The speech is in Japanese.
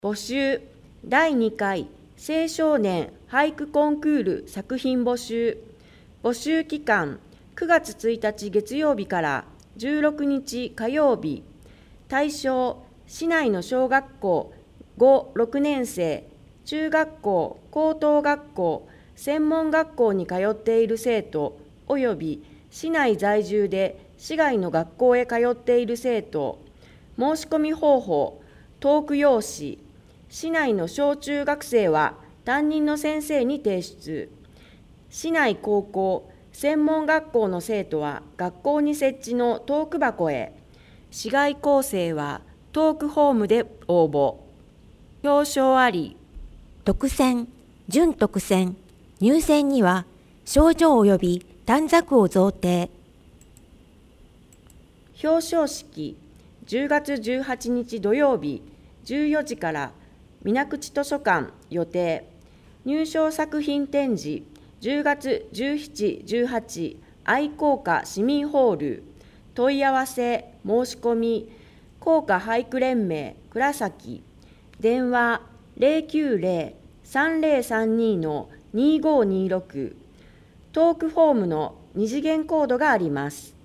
募集第2回青少年俳句コンクール作品募集。募集期間9月1日月曜日から16日火曜日。対象市内の小学校5、6年生、中学校、高等学校、専門学校に通っている生徒および市内在住で市外の学校へ通っている生徒。申し込み方法、トーク用紙。市内の小中学生は担任の先生に提出。市内高校、専門学校の生徒は学校に設置のトーク箱へ。市外構成はトークホームで応募。表彰あり。 特選、準特選、入選には賞状及び短冊を贈呈。 表彰式、10月18日土曜日14時から水口図書館予定。入賞作品展示、10月17、18、愛好家市民ホール。問い合わせ、申し込み、校歌俳句連盟倉崎。電話090-3032-2526。トークフォームの2次元コードがあります。